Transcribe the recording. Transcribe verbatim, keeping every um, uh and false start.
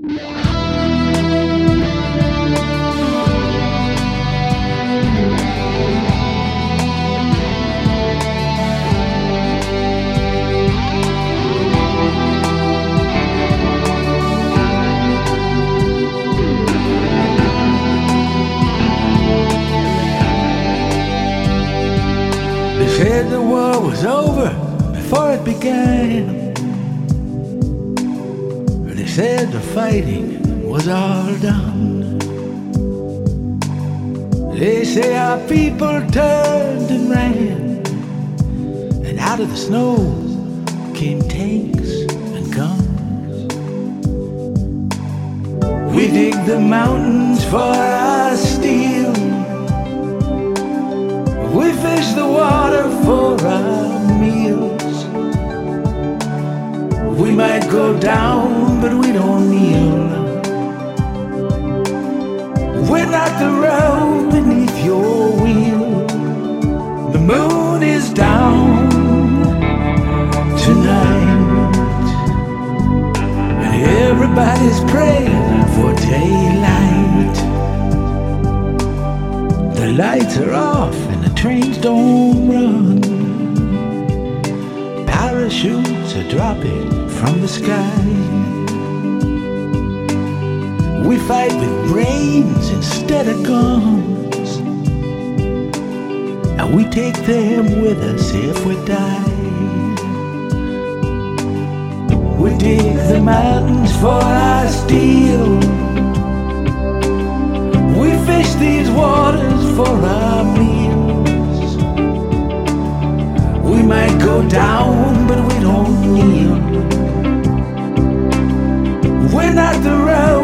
Said the war was over before it began. They said the fighting was all done. They say our people turned and ran, and out of the snow came tanks and guns. We dig the mountains for our steel, we fish the water for our meals. We might go down, but we don't kneel. We're not the road beneath your wheel. The moon is down tonight, and everybody's praying for daylight. The lights are off, trains don't run. Parachutes are dropping from the sky. We fight with brains instead of guns, and we take them with us if we die. We dig the mountains for our steel, we fish these waters for our meal. We might go down, but we don't kneel. We're not the road